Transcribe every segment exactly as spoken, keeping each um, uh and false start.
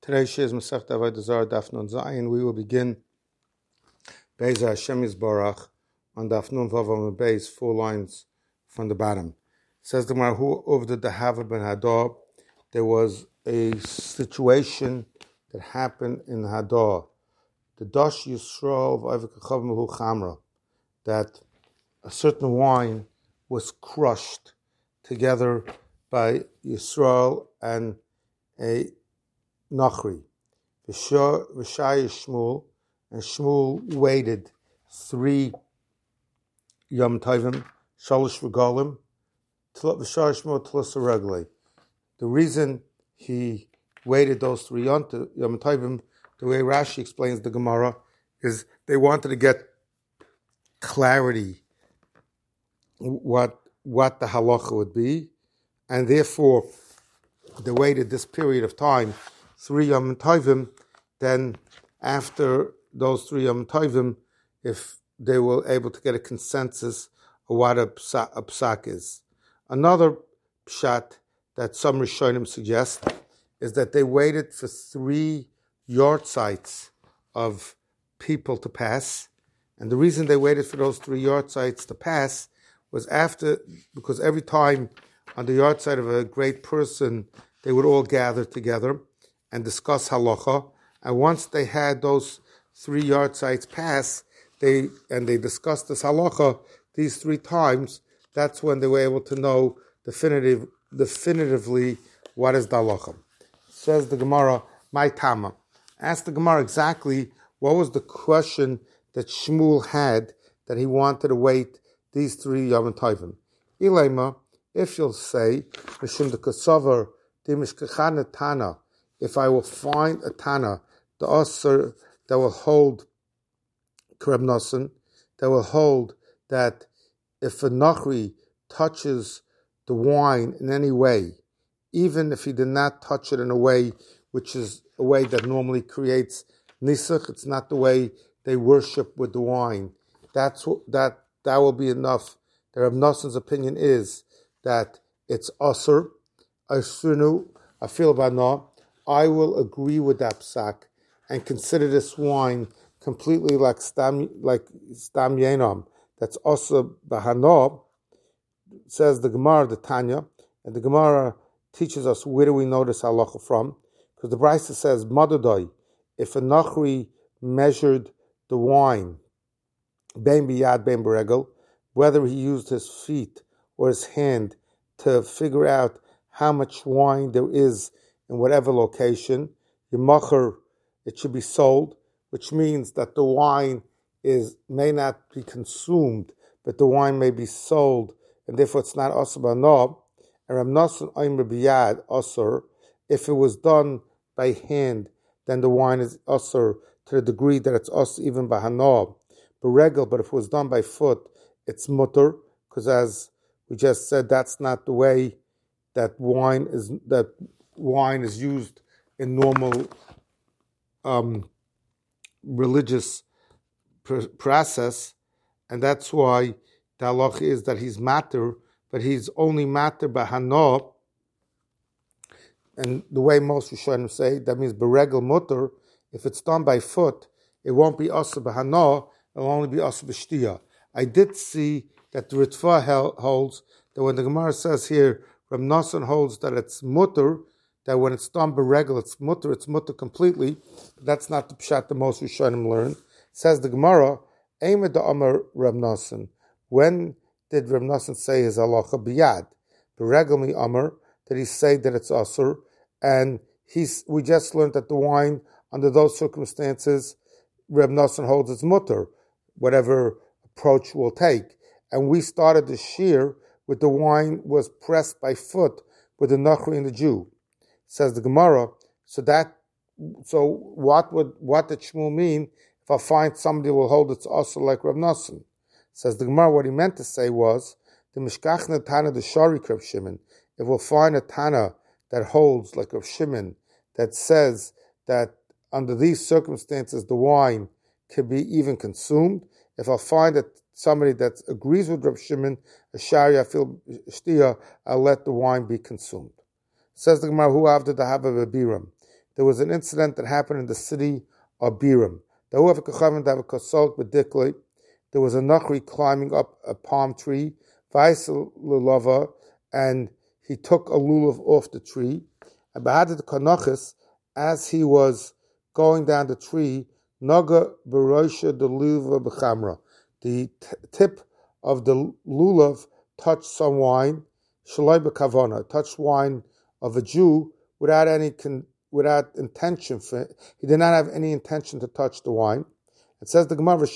Today is Masechta Avodah Zarah Daf Nun Zayin. We will begin Be'ezras Hashem Yisbarach on Daf Nun Vav Amud Beis, four lines from the bottom. Says the Gemara, who over the Dahava ben Hadar, there was a situation that happened in Hadar. The Dash Yisrael v'Avikachav Mehu Chamra, that a certain wine was crushed together by Yisrael and a Nachri. V'shai Shmuel, and Shmuel waited three Yom Tovim, Shalosh Regalim, V'shai Shmuel Tlos Reglei. The reason he waited those three Yom Tovim, the way Rashi explains the Gemara, is they wanted to get clarity what what the halacha would be, and therefore they waited this period of time, three Yom Tovim. Then after those three Yom Tovim, if they were able to get a consensus of what a psak, a psak is. Another pshat that some Rishonim suggest is that they waited for three yard sites of people to pass, and the reason they waited for those three yard sites to pass was after, because every time on the yard site of a great person, they would all gather together and discuss halacha. And once they had those three yard sites pass, they and they discussed this halacha these three times, that's when they were able to know definitive, definitively what is the halacha. Says the Gemara, my Tama. Ask the Gemara exactly what was the question that Shmuel had that he wanted to wait these three Yom Tovim. Ilema, if you'll say, Mishum de Kosover, Dimishkechana Tana, if I will find a Tana, the Osir that will hold Kreb Nosen, that will hold that if a Nachri touches the wine in any way, even if he did not touch it in a way which is a way that normally creates Nisach, it's not the way they worship with the wine, that's that that will be enough. The Reb Nosen's opinion is that it's Osir, Asunu, Afil Bana. I will agree with that psak and consider this wine completely like Stam like Stam Yenam. That's also Bahana, says the Gemara, the Tanya, and the Gemara teaches us where do we know this halacha from? Because the Brisa says, Madadai, if a Nachri measured the wine, Ben biyad ben beregel, whether he used his feet or his hand to figure out how much wine there is in whatever location, Yemacher, it should be sold, which means that the wine is may not be consumed, but the wine may be sold, and therefore it's not asur b'hanob. And Rav Nosson oimer biyad asur, if it was done by hand, then the wine is asur to the degree that it's asur even b'hanob. Beregel, but if it was done by foot, it's mutter, because as we just said, that's not the way that wine is that wine is used in normal um, religious pr- process, and that's why the halach is that he's matter, but he's only matter b'hana. And the way most Rishonim say, that means beregel mutter. If it's done by foot, it won't be asur b'hana. It'll only be asur b'shtiyah. I did see that the Ritva holds that when the Gemara says here, Rav Nosson holds that it's mutter, that when it's done beregel, it's mutter, it's mutter completely. But that's not the pshat the most Rishonim learn. Says the Gemara, Eimed da Amar Rav Nosson. When did Rav Nosson say his halacha biyad? Beregel mi Amar, did he say that it's asur? And he's we just learned that the wine, under those circumstances, Rav Nosson holds it's mutter, whatever approach we'll take. And we started the shear with the wine was pressed by foot with the Nachri and the Jew. Says the Gemara, so that so what would what did Shmuel mean if I find somebody who will hold it's also like Rav Nosson? Says the Gemara, what he meant to say was the Mishkachna Tana the Shari Rav Shimon. If we'll find a Tana that holds like Rav Shimon, that says that under these circumstances the wine could be even consumed. If I find that somebody that agrees with Rav Shimon, a shari afil shtiyah, I'll let the wine be consumed. Says the Gemara, who after the haba bebiram? there was an incident that happened in the city of Biram. There was a Nachri climbing up a palm tree, and he took a lulav off the tree. And as he was going down the tree, Naga Barosha the Luva B'chamra. The t- tip of the lulav touched some wine, Shalai B'kavana, touched wine of a Jew without any con- without intention. For, he did not have any intention to touch the wine. It says the Gemara,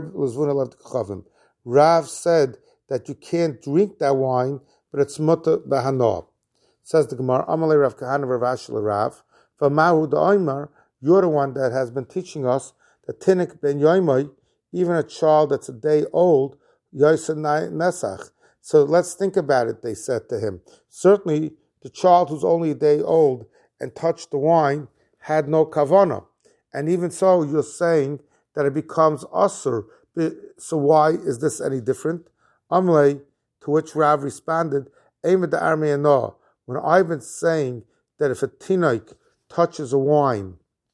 Rav said that you can't drink that wine, but it's mutter b'hana. Says the Gemara, Amalei Rav Kahana Rav Ashel Rav, V'mahu da'omer, you're the one that has been teaching us that Tinik ben Yoimai, even a child that's a day old, Yosanai Nesach. So let's think about it, they said to him. Certainly, the child who's only a day old and touched the wine had no kavana. And even so, you're saying that it becomes usur. So why is this any different? Amlei, to which Rav responded, Eimed the Armei when I've been saying that if a tinoik touches a wine,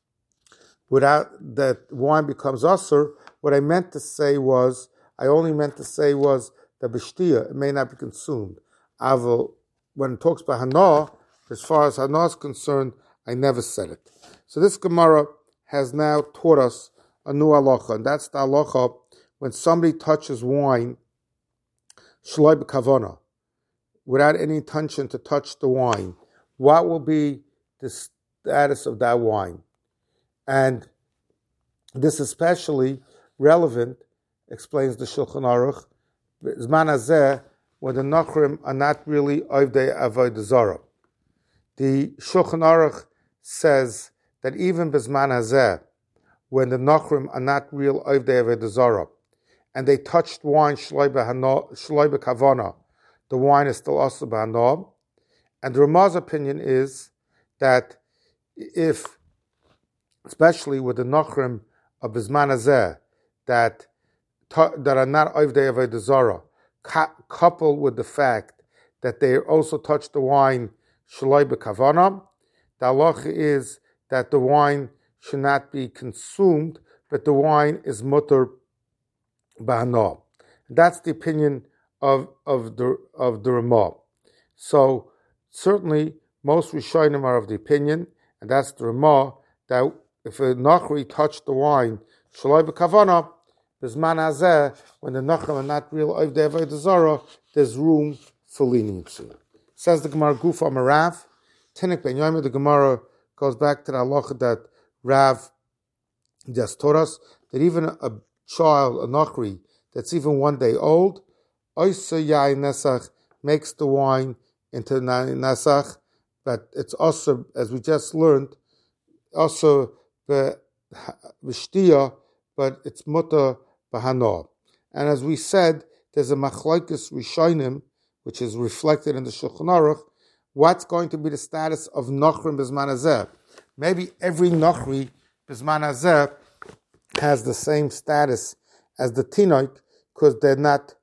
without that wine becomes usur, what I meant to say was, I only meant to say was that b'shtia, it may not be consumed. Aval, when it talks about hana, as far as hana is concerned, I never said it. So this Gemara has now taught us a new halacha, and that's the halacha when somebody touches wine, shloi b'kavana, without any intention to touch the wine. What will be the status of that wine? And this is especially relevant, explains the Shulchan Aruch, Zman Hazeh, when the Nachrim are not really Ovdei Avodah Zarah. The Shulchan Aruch says that even B'Zman Hazeh, when the Nachrim are not real Ovdei Avodah Zarah, and they touched wine Shloi B'Kavana, the wine is still also B'Hana. And the Ramah's opinion is that if, especially with the Nachrim of B'Zman Hazeh, that that are not Ovdei Avodah Zarah, coupled with the fact that they also touch the wine Shaloi B'Kavana, the halacha is that the wine should not be consumed, but the wine is mutter b'hana. That's the opinion of of the of the Ramah. So certainly most Rishonim are of the opinion, and that's the Ramah, that if a Nachri touched the wine Shaloi B'Kavana, B'Zman Hazeh, when the Nachrim are not real Ovdei Avodah Zarah, there's room for leniency. Says the Gemara Gufa Marav, Tinik ben Yomi, the Gemara goes back to the halacha that Rav just taught us, that even a child, a Nachri, that's even one day old, Oisa Yai Nesach, makes the wine into Nesach, but it's also, as we just learned, also V'shtia, but it's mutter b'hana. And as we said, there's a machlokes rishonim, which is reflected in the Shulchan Aruch, what's going to be the status of Nachrim B'Zman Hazeh. Maybe every Nachri B'Zman Hazeh has the same status as the Tinoik, because they're not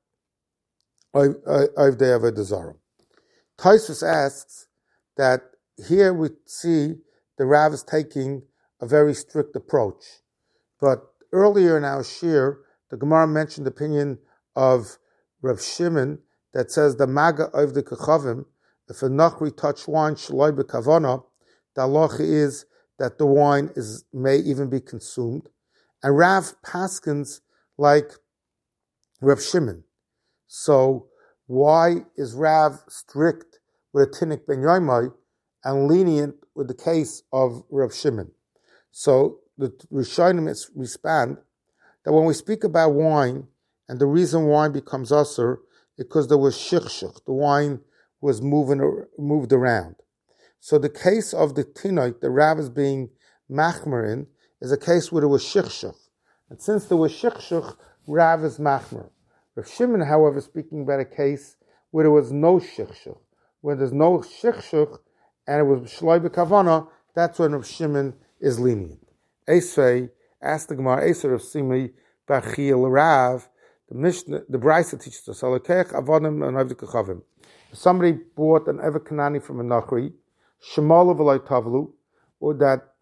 Ovdei Avodah Zarah. Tosfos asks that here we see the Rav is taking a very strict approach. But earlier in our shir, the Gemara mentioned the opinion of Rav Shimon that says the Maga of the Kechavim, if a Nachri touch wine Shaloi B'Kavana, the halacha is that the wine is may even be consumed. And Rav paskins like Rav Shimon. So why is Rav strict with a Tinik ben Yoimai and lenient with the case of Rav Shimon? So the Rishonim respond that when we speak about wine, and the reason wine becomes usur, because there was shichshich, the wine was moving moved around. So the case of the tinoik, the Rav is being machmer in, is a case where there was shichshich. And since there was shichshich, Rav is machmer. Rav Shimon, however, speaking about a case where there was no shichshich. When there's no shichshich, and it was shloi b'kavana, that's when Rav Shimon is lenient. Esrei, asked the Gemara, Esrei of Simi, Bachil Rav, the Mishnah, the Brisa teaches us, Alekech avodim and avdi kechavim. Somebody bought an Ever Kanani from a Nachri, Shemala v'loi tavlu, or that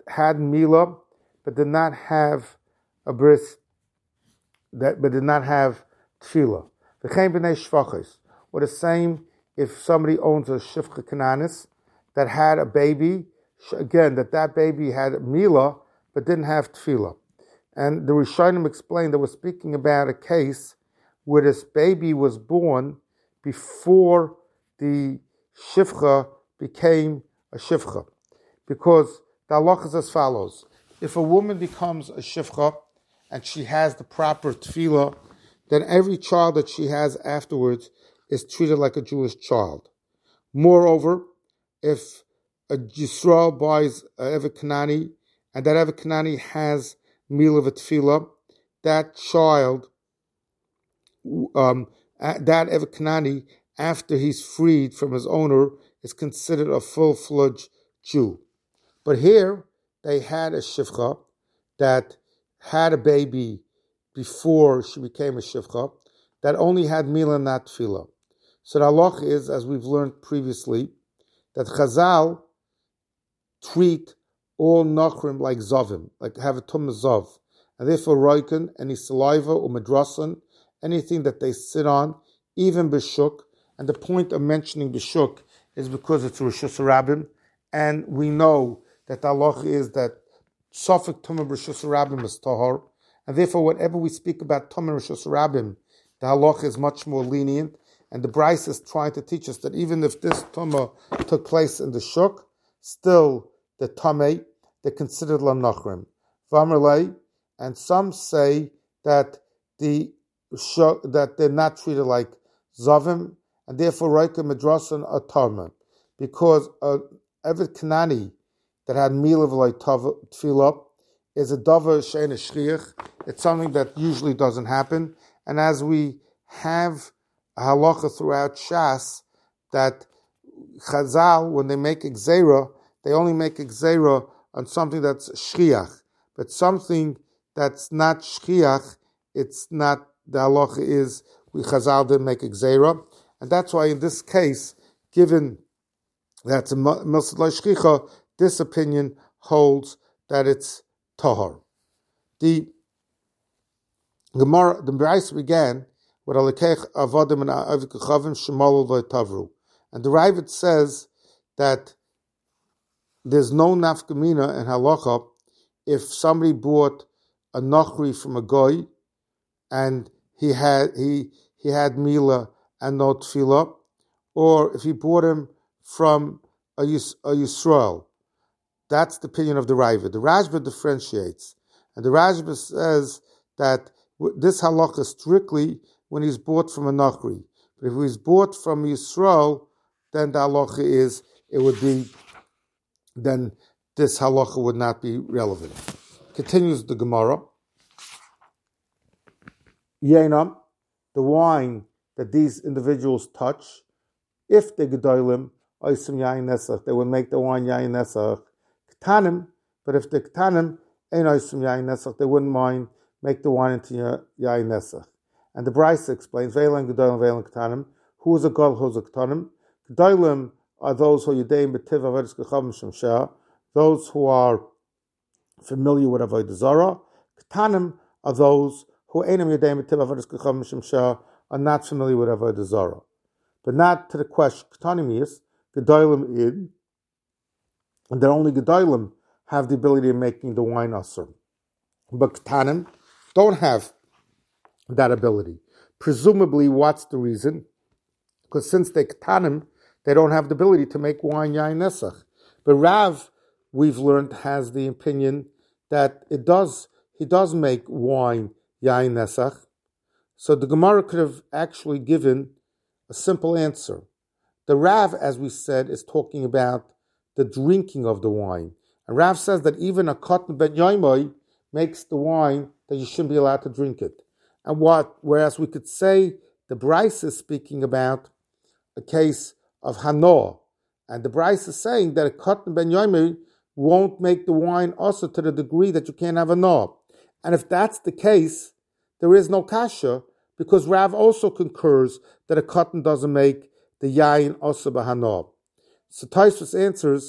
had Mila, but did not have a bris, that but did not have tefillah. V'chein b'nei shvachos. Or the same if somebody owns a shifcha kananis that had a baby, again, that that baby had Mila, but didn't have tefillah. And the Rishonim explained that we're speaking about a case where this baby was born before the shifcha became a shifcha. Because the halacha is as follows. If a woman becomes a shifcha and she has the proper tefillah, then every child that she has afterwards is treated like a Jewish child. Moreover, if a Yisrael buys a Evet Kanani, and that Evet Kanani has Mila v'Tefillah, that child, um, that Evet Kanani, after he's freed from his owner, is considered a full-fledged Jew. But here, they had a shifcha that had a baby before she became a shifcha, that only had Mila, not Tefillah. So the halach is, as we've learned previously, that Chazal treat all nachrim like zovim, like have a tum zov, and therefore roiken, any saliva or madrasan, anything that they sit on, even b'shuk. And the point of mentioning b'shuk is because it's Rosh Hashanah, and we know that the halach is that sofik tum Rosh Hashanah is tahor, and therefore whenever we speak about tum Rosh Hashanah, the halach is much more lenient. And the Bryce is trying to teach us that even if this tumah took place in the shuk, still the tamei, they're considered lanachrim. V'amarlei, and some say that the shuk, that they're not treated like zavim, and therefore roika madrasan a tarma, because a Evet Kanani that had mila v'lei tefillah is a davar she'en shchiach. It's something that usually doesn't happen, and as we have halacha throughout Shas, that Chazal, when they make Gzeira, they only make Gzeira on something that's shchiach. But something that's not shchiach, it's not, the halacha is, we Chazal didn't make Gzeira. And that's why in this case, given that's a Milsad Lo Shchicha, this opinion holds that it's Tahor. The Gemara, the Bryce began, and the Ravid says that there's no nafkamina in halacha if somebody bought a nachri from a goy and he had he he had mila and no tefillah, or if he bought him from a, Yis, a Yisrael. That's the opinion of the Ravid. The Rashba differentiates, and the Rashba says that this halacha strictly when he's bought from a Nachri. But if he's bought from Yisrael, then the halacha is, it would be, then this halacha would not be relevant. Continues the Gemara. Yenam, the wine that these individuals touch, if they gedolim, oisim yain nesach, they would make the wine yain nesach. Ketanim, but if the ketanim ain't oisim yain nesach, they wouldn't mind make the wine into yain nesach. And the Brisa explains, Veilim Gedolim, Veilim Ketanim. Who is a God, who is a Ketanim? Gedolim are those who are Yudeim B'tiv Avodas Kechavim Shemshah, those who are familiar with Avodah Zarah. Ketanim are those who Einam Yudeim B'tiv Avodas Kechavim Shemshah, are not familiar with Avodah Zarah. But not to the question, Ketanim is, Gedolim id, and that only Gedolim have the ability of making the wine asur. But Ketanim don't have that ability. Presumably, what's the reason? Because since they're ketanim, they don't have the ability to make wine yain nesach. But Rav, we've learned, has the opinion that it does, he does make wine yain nesach. So the Gemara could have actually given a simple answer. The Rav, as we said, is talking about the drinking of the wine. And Rav says that even a cotton ben yoimoy makes the wine that you shouldn't be allowed to drink it. And what, whereas we could say the Bryce is speaking about a case of Hanoah, and the Bryce is saying that a cotton ben yomer won't make the wine also to the degree that you can't have a Noah. And if that's the case, there is no kasha, because Rav also concurs that a cotton doesn't make the yain also b'hanoah. So Tosfos answers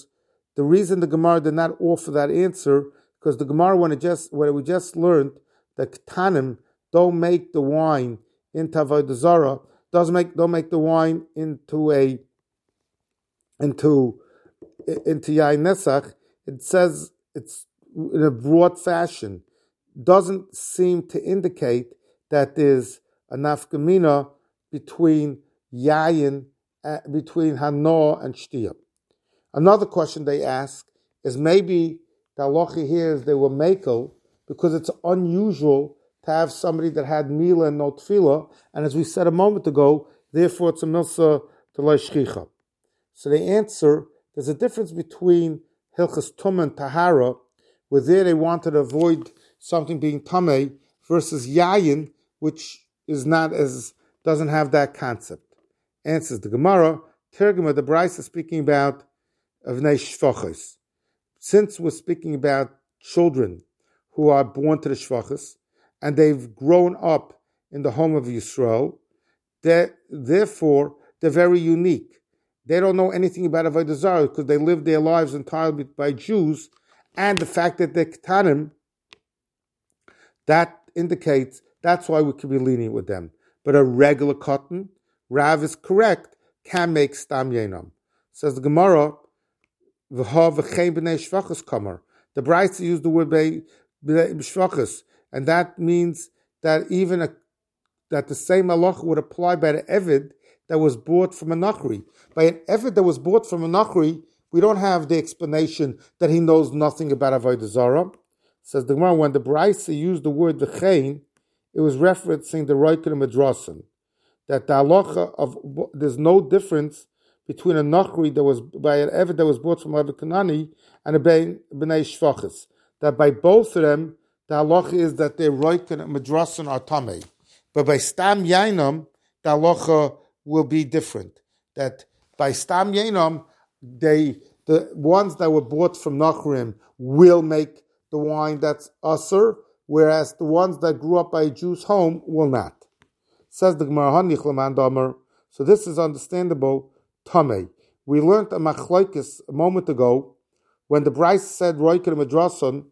The reason the Gemara did not offer that answer, because the Gemara, when it just when we just learned that Ketanim don't make the wine into Avodah Zarah, doesn't make don't make the wine into a into into Yain Nesach. It says it's in a broad fashion. Doesn't seem to indicate that there's a nafkamina between Yayin, uh, between Hano and Shtiyah. Another question they ask is maybe the halacha here is they were makel because it's unusual to have somebody that had mila and no tefillah, and as we said a moment ago, therefore it's a milsa to lo shchicha. So they answer, there's a difference between hilchas tumah and tahara, where there they wanted to avoid something being tameh, versus yayin, which is not as doesn't have that concept. Answers the Gemara, Tergema, the Brisa is speaking about avnei shvachos. Since we're speaking about children who are born to the shvachos, and they've grown up in the home of Yisrael, therefore they're very unique. They don't know anything about Avodah Zarah because they live their lives entirely by Jews, and the fact that they're Ketanim, that indicates that's why we can be lenient with them. But a regular cotton, Rav is correct, can make stam yenam. Says the Gemara, v'ha v'chein b'nei shvachos kamar. The Brisa used the word b'nei shvachos, and that means that even a, that the same halacha would apply by the Eved that was bought from a Nachri. By an Eved that was bought from a Nachri, we don't have the explanation that he knows nothing about Avodah Zarah. Says the Gemara, when the Brisa used the word v'chein, it was referencing the Roikin and Madrasan, that the halacha of there's no difference between a Nachri that was by an Eved that was bought from Rabbi Kanani and a Bnei Shvachos. That by both of them, the halacha is that their Roikin and Madrasan are tamei. But by Stam Yainam, the halacha will be different. That by Stam Yainam, they the ones that were bought from Nachrim will make the wine that's Asur, whereas the ones that grew up by a Jew's home will not. Says the Gemara, so this is understandable, Tamei. We learned a machlokes a moment ago, when the Brisa said Roikin Madrasan,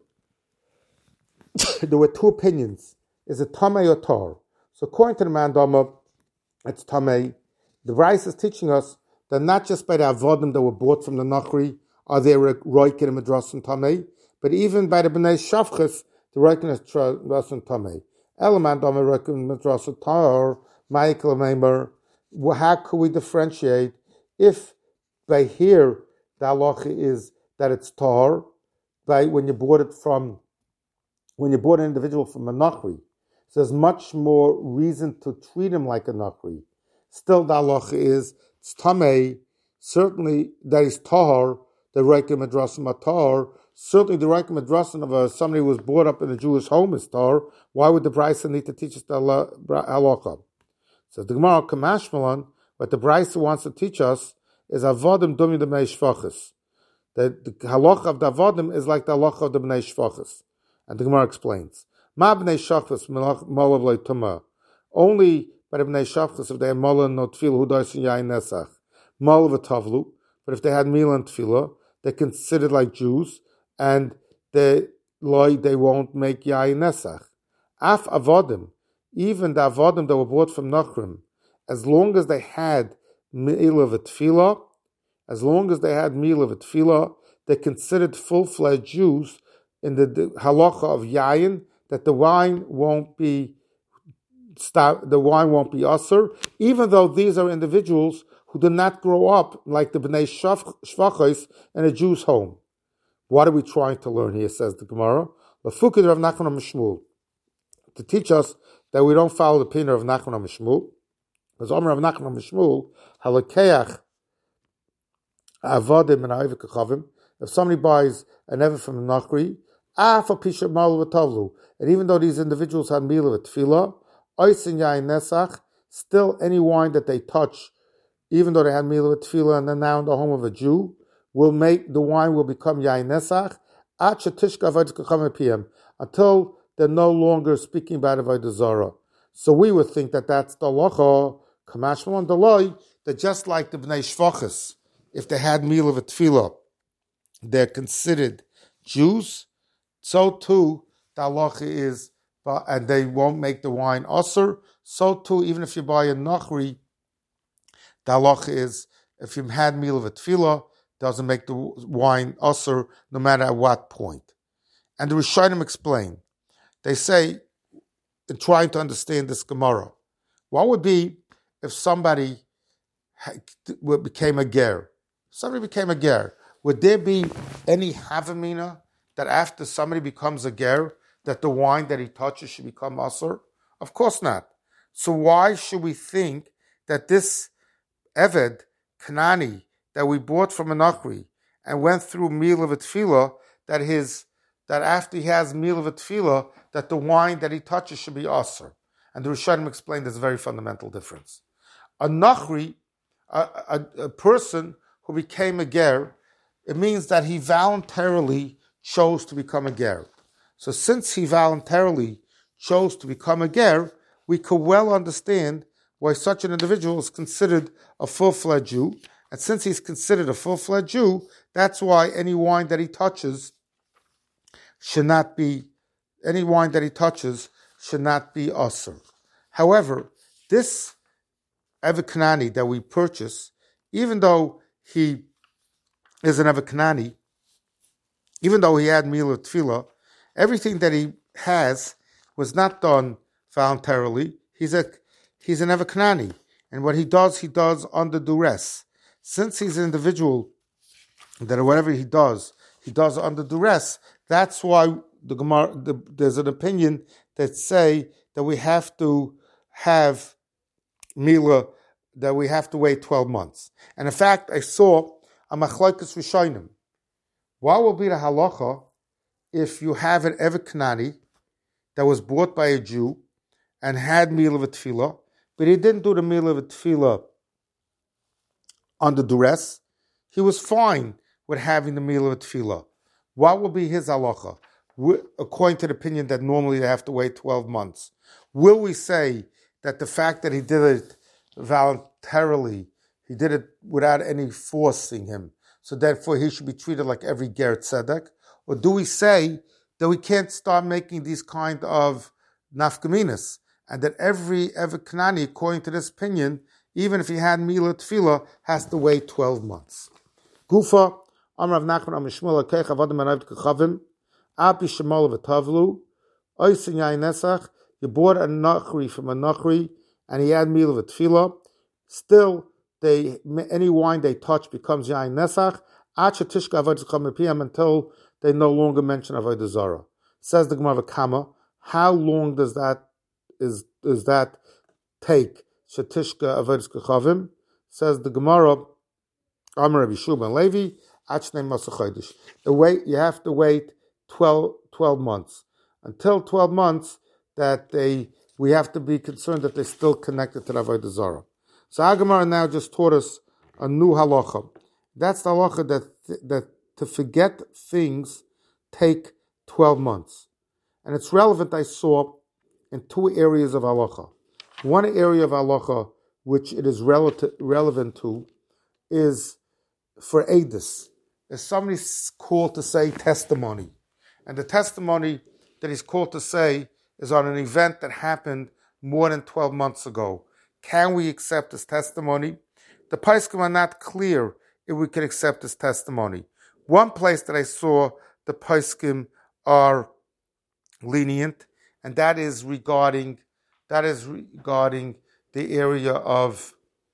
there were two opinions. Is it Tamei or Tar? So according to the Mandama, it's Tamei. The Brisa is teaching us that not just by the Avodim that were bought from the Nachri are there Roikin and Madrasan Tamei, but even by the Bnei Shvachos, the Roikin is Madrasan Tamei. Element of Roikin Madrasan Tar, Michael Meimer. How could we differentiate if by here the halacha is that it's Tar, by when you bought it from, when you bought an individual from a Nachri, so there's much more reason to treat him like a Nachri. Still, the halacha is it's Tamei, certainly that is Tahar, the Roikin Madrasan Matar. Certainly, the Roikin Madrasan of a, somebody who was brought up in a Jewish home is Tar. Why would the Brisa need to teach us the halacha? So the Gemara Kamashmalan, what the Brisa wants to teach us is Avodim Dumi the Bnei Shvachos. The, the halacha of the Avodim is like the halacha of the Bnei Shvachos. And the Gemara explains, Ma Bnei Shvachos Molav Lei Tumah. Only by the Bnei Shvachos if they had Mola and no Tefillah, Hu Doisin Yain Nesach. Mola v'Tavlu. But if they had Mila and Tefillah, they're considered like Jews, and they they won't make Yain Nesach. Af Avodim, even the Avodim that were bought from Nachrim, as long as they had Mila v'Tefillah, as long as they had Mila v'Tefillah, they're considered full-fledged Jews in the, the halacha of Yain, that the wine won't be stop, the wine won't be Asur, even though these are individuals who did not grow up like the Bnei Shvachos in a Jew's home. What are we trying to learn here, says the Gemara? L'fukid Rav Nachman Mishmul, to teach us that we don't follow the opinion of Nachman Mishmul. Because Omer Rav Nachman Mishmul, halakeach avodim and ha'ivik kachavim, if somebody buys an ever from the Nachri, af apisha mal v'tavlu, and even though these individuals had mila v'tfila, oisin yain nesach, still any wine that they touch, even though they had mila v'tfila and they're now in the home of a Jew, will make the wine will become yain nesach at shetishka avodah kachavim pm, until they're no longer speaking about avodah zarah. So we would think that that's the halacha kamashmal and delay, that just like the bnei shvachos, if they had mila v'tfila they're considered Jews, so too the halacha is, and they won't make the wine usur. So too, even if you buy a nachri, the halacha is, if you've had meal of a tefillah, doesn't make the wine usur, no matter at what point. And the Rishonim explain. They say, in trying to understand this Gemara, what would be if somebody became a ger? Somebody became a ger. Would there be any havamina that after somebody becomes a ger, that the wine that he touches should become usur? Of course not. So why should we think that this Eved, Kanani, that we bought from a Nachri and went through meal of a tefillah, that his that after he has meal of a tefillah, that the wine that he touches should be usur? And the Rishonim explained this very fundamental difference. A Nachri, a, a, a person who became a ger, it means that he voluntarily chose to become a ger. So since he voluntarily chose to become a ger, we could well understand why such an individual is considered a full-fledged Jew. And since he's considered a full-fledged Jew, that's why any wine that he touches should not be, any wine that he touches should not be usur. However, this Eved Kanani that we purchase, even though he is an Eved Kanani, even though he had meal of tefillah, everything that he has was not done voluntarily. He's a he's an Eved Kanani, and what he does, he does under duress. Since he's an individual that whatever he does, he does under duress. That's why the Gemara, the, there's an opinion that say that we have to have mila, that we have to wait twelve months. And in fact, I saw a machlokes rishonim. What will be the halacha if you have an Eved Kanani that was bought by a Jew and had meal of a tefillah, but he didn't do the meal of a tefillah under duress? He was fine with having the meal of a tefillah. What will be his halacha? According to the opinion that normally they have to wait twelve months. Will we say that the fact that he did it voluntarily, he did it without any forcing him, so therefore he should be treated like every ger tzedek? Or do we say that we can't start making these kind of nafkaminas, and that every Eved Kanani, according to this opinion, even if he had Mila Tefillah, has to wait twelve months? Gufa, Amrav Nachman Am Shmuel Akech Avodim Anavd Kachavim, Api Shemal V'Tavlu, Oisin Yain Nesach. You bought a nachri from a nachri, and he had meal of a tefillah. Still, they any wine they touch becomes yain nesach. Until they no longer mention avodah zarah. Says the Gemara Kama. How long does that is does that take? Shetishka avodah kachavim. Says the Gemara. Amar Rabbi Shua ben Levi. Achnei masachaydish. The wait you have to wait twelve, twelve months. Until twelve months, that they we have to be concerned that they're still connected to the avodah zarah. So Agamar now just taught us a new halacha. That's the halacha that that to forget things take twelve months, and it's relevant. I saw in two areas of halacha. One area of halacha which it is relative, relevant to is for edus. If somebody's called to say testimony, and the testimony that he's called to say is on an event that happened more than twelve months ago. Can we accept his testimony? The Paiskim are not clear if we can accept his testimony. One place that I saw the Paiskim are lenient, and that is regarding that is regarding the area of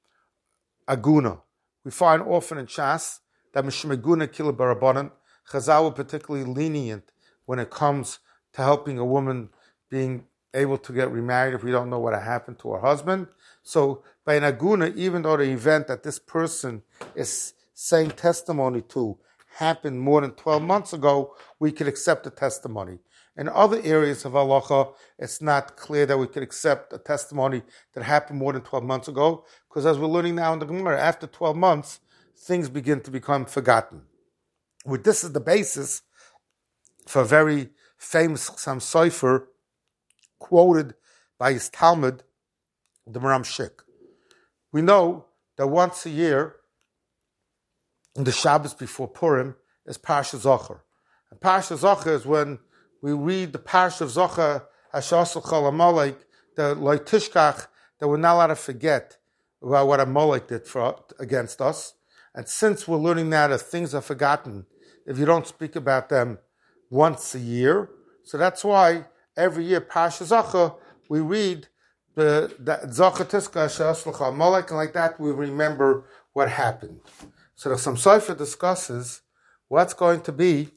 aguna. We find often in Shas that Mishmeguna Kila Barabanan, Chazal were particularly lenient when it comes to helping a woman being able to get remarried if we don't know what happened to her husband. So by an aguna, even though the event that this person is saying testimony to happened more than twelve months ago, we could accept the testimony. In other areas of halacha, it's not clear that we could accept a testimony that happened more than twelve months ago, because as we're learning now in the Gemara, after twelve months, things begin to become forgotten. With this as the basis for a very famous Chassam Sofer, quoted by his Talmud, the Maram Shik. We know that once a year, in the Shabbos before Purim, is Parsha Zocher. And Parsha Zocher is when we read the Parsha of Zocher, Hashasal Chol Amalek, the Loitishkach, that we're not allowed to forget about what Amalek did for, against us. And since we're learning now that things are forgotten if you don't speak about them once a year, so that's why every year, Parsha Zocher, we read the Zocher Tiska Hashasal Chol Amalek, and like that we remember what happened. So the Chassam Sofer discusses what's going to be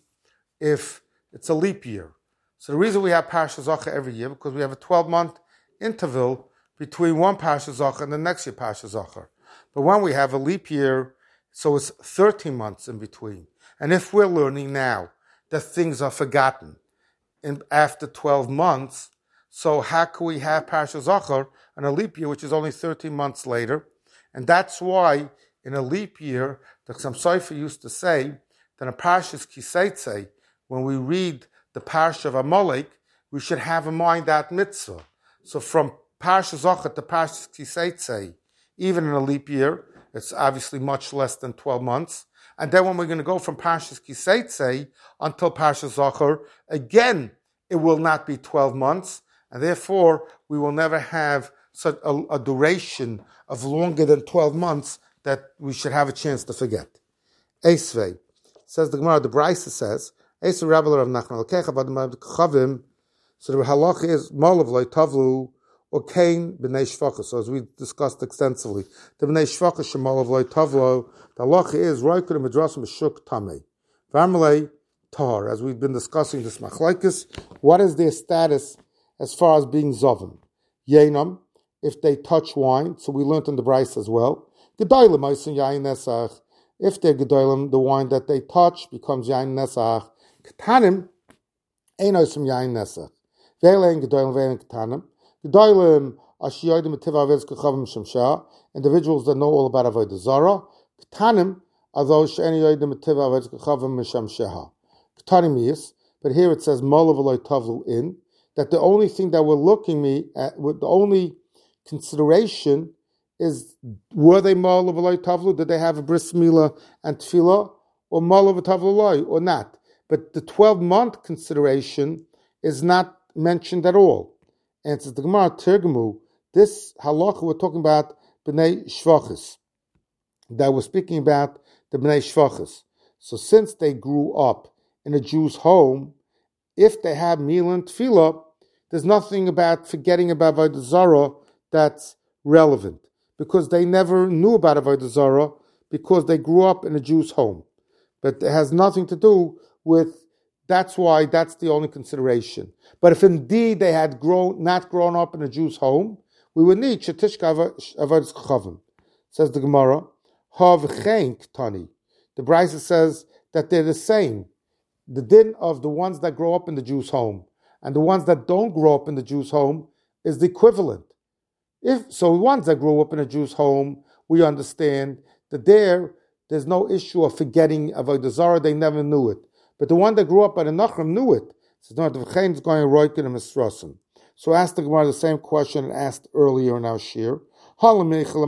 if it's a leap year. So the reason we have Parsha Zocher every year, because we have a twelve-month interval between one Parsha Zocher and the next year Parsha Zocher. But when we have a leap year, so it's thirteen months in between. And if we're learning now that things are forgotten in, after twelve months, so how can we have Parsha Zocher on a leap year, which is only thirteen months later? And that's why in a leap year, the Chassam Sofer used to say that in Parshas Kiseitze, when we read the Parsha of Amalek, we should have in mind that mitzvah. So from Parsha Zocher to Parshas Kiseitze, even in a leap year, it's obviously much less than twelve months. And then when we're going to go from Parshas Kiseitze until Parsha Zocher, again, it will not be twelve months. And therefore, we will never have such a, a duration of longer than twelve months that we should have a chance to forget. Esvei, says the Gemara, the Brisa says, Esvei Rabbi of Nachman Al-Kecha, but the Chavim, so the halacha is, Molav Loi Tavlu, or Kain B'nei Shvacha. So as we discussed extensively, the B'nei Shvacha Shemolav Loi Tavlu, the halacha is, Roikud Midrasim B'shuk Tamei. V'amalei Tar, as we've been discussing this machlekes, what is their status as far as being Zovim? Yenam, if they touch wine, so we learned in the Brisa as well. Gedolim Oisin Yain Nesach, if they're Gedolim, the wine that they touch becomes Yain Nesach. Ketanim, Ein Oisim Yain Nesach. Velein Gedolim, Velein Ketanim. Gedolim, Ashiyodim Etiva Avedz Kechavim Shemshah, individuals that know all about Avodah Zarah. Ketanim are those She'eni Yodim Etiva Avedz Kechavim Shemshah. Ketanim is, but here it says Molav Eloi Tavlu in, that the only thing that we're looking at, the only consideration is, were they Molav Eloi Tavlu? Did they have a bris milah and tefillah, or Molav Tavlu Eloi, or not? But the twelve-month consideration is not mentioned at all. And it's the Gemara Tergemu, this halacha we're talking about B'nai Shvachis, that we're speaking about the B'nai Shvachis. So since they grew up in a Jew's home, if they have milah and tefillah, there's nothing about forgetting about Avodah Zarah that's relevant, because they never knew about Avodah Zarah because they grew up in a Jew's home. But it has nothing to do with, that's why that's the only consideration. But if indeed they had grown, not grown up in a Jew's home, we would need Shetishka Avodas Kechavim. Says the Gemara, Hav Chenk Tani. The Brisa says that they're the same. The din of the ones that grow up in the Jew's home and the ones that don't grow up in the Jew's home is the equivalent. If so, the ones that grow up in a Jew's home, we understand that there, there's no issue of forgetting Avodah Zarah, they never knew it. But the one that grew up at a Nachrim knew it. So no, the V'chein is going Roikin and Misrasim. So ask the Gemara the same question asked earlier in our shir. According to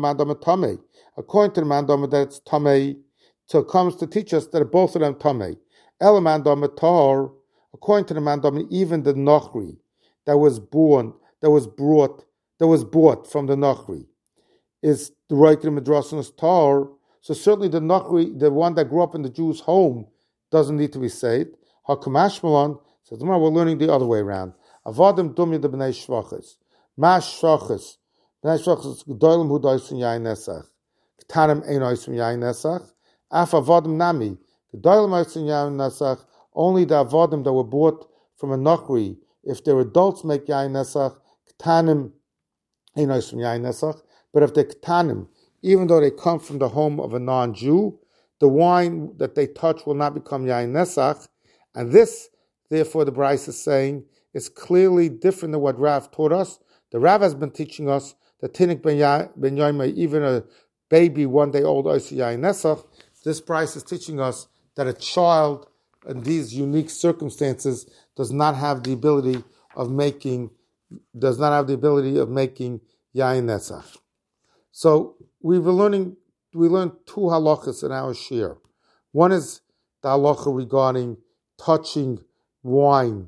the Mandama that it's Tamei, so it comes to teach us that both of them Tamei. Elamandama Tar, according to the Mandama, even the Nachri that was born, that was brought, that was bought from the Nachri, is the Roikin Midrasnos Tar. So certainly the Nachri, the one that grew up in the Jew's home, doesn't need to be saved. Hakamashmalon says, tomorrow we're learning the other way around. Avadim dumya de b'nei shvachis. Mash shvachis. B'nei shvachis gedolim hu doisim yain nesach. Ketanim ein oisim yain nesach. Af avadim nami. Gedolim oisim yain nesach. Only the avadim that were bought from a Nachri, if their adults make yain nesach, ketanim ein oisim yain nesach. But if they're ketanim, even though they come from the home of a non-Jew, the wine that they touch will not become yain nesach. And this, therefore, the Brisa is saying, is clearly different than what Rav taught us. The Rav has been teaching us that Tinik ben Yoimei, even a baby one day old, oisi yain nesach. This Brisa is teaching us that a child in these unique circumstances does not have the ability of making, does not have the ability of making yain nesach. So we were learning, we learned two halachas in our shir. One is the halacha regarding touching wine,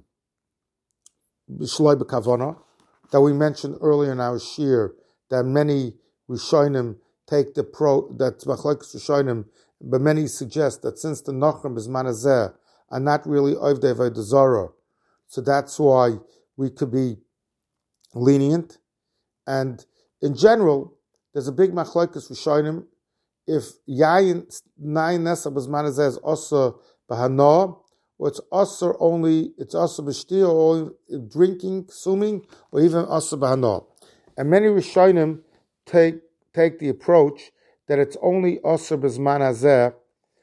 b'shloi b'kavana, that we mentioned earlier in our shir, that many Rishonim take the pro, that Machlokes Rishonim, but many suggest that since the Nachrim is manazeh are not really Ovdei Avodah Zarah, so that's why we could be lenient. And in general, there's a big Machlokes Rishonim. If Yayin Nayin Nesa was manazeh is also Bahana, or it's also only, it's also B'shtia, or drinking, consuming, or even also Bahana. And many Rishonim take take the approach that it's only Asr B'zman Hazeh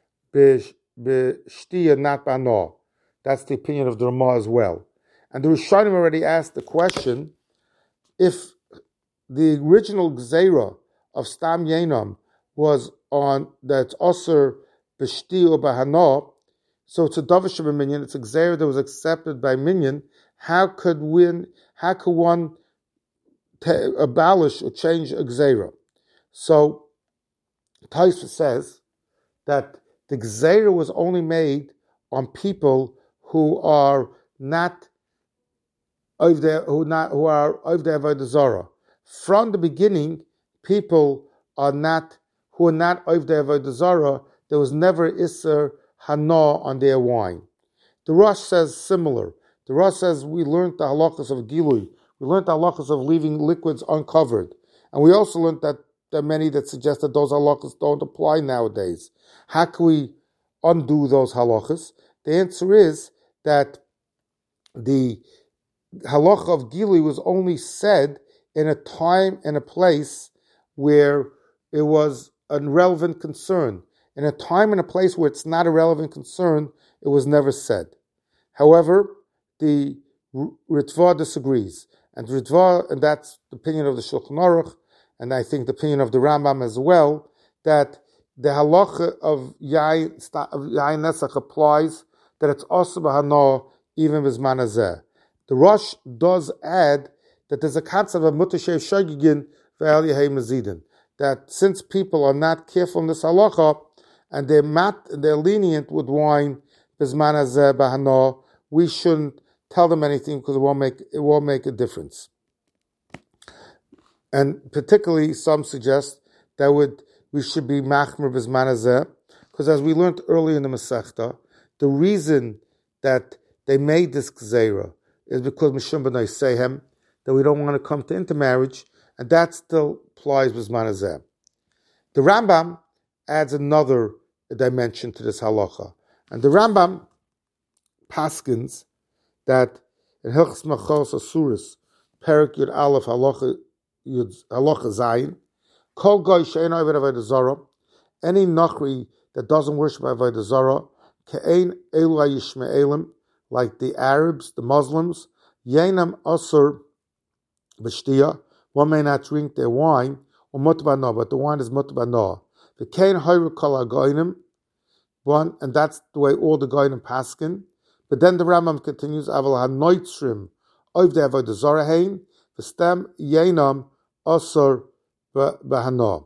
B'shtia, not Bahana. That's the opinion of the Ramah as well. And the Rishonim already asked the question, if the original Gzeira of Stam Yenam was on that it's Asr B'shtia or Bahana, so it's a Davish of a minion, it's a Gzeira that was accepted by minion, how could one, how could one t- abolish or change a Gzeira? So Taisa says that the Gzeira was only made on people who are not of their, who not who are of their Avodah Zarah. From the beginning, people are not who are not of their Avodah Zarah. There was never Isser Hana on their wine. The Rosh says similar. The Rosh says we learned the halachas of Gilui. We learned the halachas of leaving liquids uncovered. And we also learned that there are many that suggest that those halachas don't apply nowadays. How can we undo those halachas? The answer is that the halacha of Gilui was only said in a time and a place where it was a relevant concern. In a time and a place where it's not a relevant concern, it was never said. However, the Ritva disagrees. And Ritva, and that's the opinion of the Shulchan Aruch, and I think the opinion of the Rambam as well, that the halacha of Yain Nesach applies, that it's also b'hana even b'zman hazeh. The Rosh does add that there's a concept of mutashev shogigin ve'al yehei mezidin, that since people are not careful in this halacha, and they're mat, they're lenient with wine, b'zman hazeh b'hana, we shouldn't tell them anything because it won't make it won't make a difference. And particularly, some suggest that would we should be machmer b'zman hazeh, because as we learned earlier in the Masechta, the reason that they made this gzeira is because Mishum b'nai Sehem, that we don't want to come to intermarriage, and that still applies b'zman hazeh. The Rambam adds another dimension to this halacha, and the Rambam paskins that in Hilchos Machos Asuris, Perik Yud Aleph Halacha Yud Halacha Zayin, Kol Goy She'ein Oved Avodah Zarah, any Nachri that doesn't worship Avodah Zarah, Ke'ein Elu HaYishme'elim, like the Arabs, the Muslims, Yenam Asur B'Shtia, one may not drink their wine, or Mutbana, but the wine is Mutbana. The Kein Hayru Kol HaGoynim, one, and that's the way all the Goynim paskin. But then the Rambam continues, Aval hanoitzrim of the avodah zarah hein, v'stem yenam asur b'hana.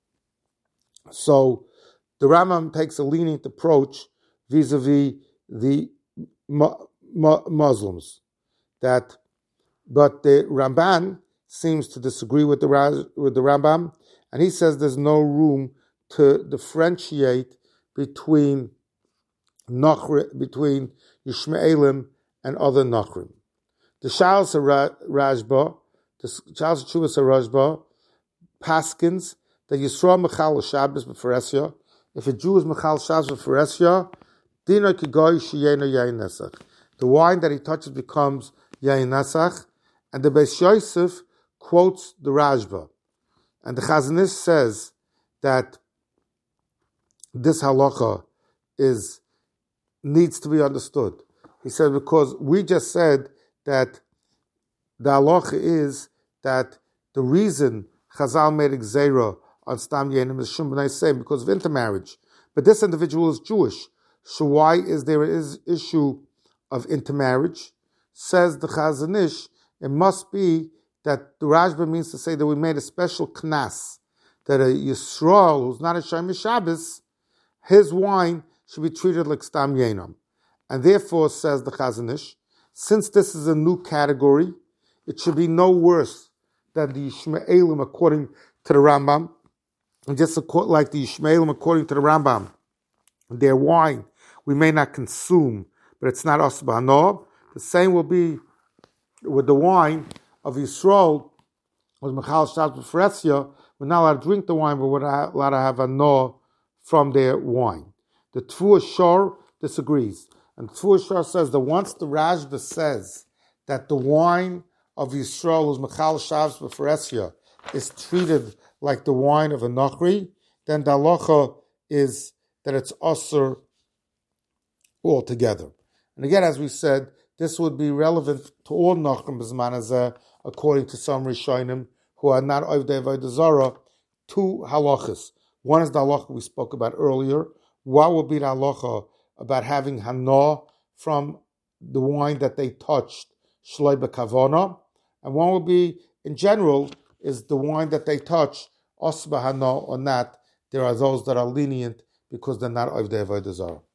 So the Rambam takes a lenient approach vis-a-vis the mu- mu- Muslims. That, but the Ramban seems to disagree with the with the Rambam, and he says there's no room to differentiate between Nachri, between Yishmaelim and other Nachrim. The Shals Rajba, the Shals Chuvas Rajba, paskins that Yisrael Mechal Shabbos b'Feresya. If a Jew is Mechal Shabbos b'Feresya, Dina Kigoy Shiyena Yain Nesach. The wine that he touches becomes Yain Nesach, and the Beis Yosef quotes the Rajba, and the Chazon Ish says that this halacha is needs to be understood. He said, because we just said that the halacha is that the reason Chazal made a gzeira on Stam Yenim is Shum B'nai Seim because of intermarriage. But this individual is Jewish. So why is there an issue of intermarriage? Says the Chazon Ish, it must be that the Rajba means to say that we made a special knas, that a Yisrael who's not a Shomei Shabbos, his wine should be treated like stam yenam. And therefore, says the Chazon Ish, since this is a new category, it should be no worse than the Yishmaelim according to the Rambam. And just like the Yishmaelim according to the Rambam, their wine we may not consume, but it's not asur b'hanoah. The same will be with the wine of Yisrael, with Mechal Shabbos B'Fresya. We're not allowed to drink the wine, but we're allowed to have a no from their wine. The Tfuah Shor disagrees. And Tfuah Shor says that once the Rajda says that the wine of Yisrael, who's Mechal Shabbos B'Fresya, is treated like the wine of a Nochri, then the halacha is that it's asur altogether. And again, as we said, this would be relevant to all Nochrim B'Zman Hazeh, according to some Rishonim who are not Ovdei Avodah Zarah, two halachas. One is the halacha we spoke about earlier. What would be the halacha about having hana from the wine that they touched, shloi b'kavona? And one would be, in general, is the wine that they touch, asur b'hanoah or not. There are those that are lenient because they're not Ovdei Avodah Zarah.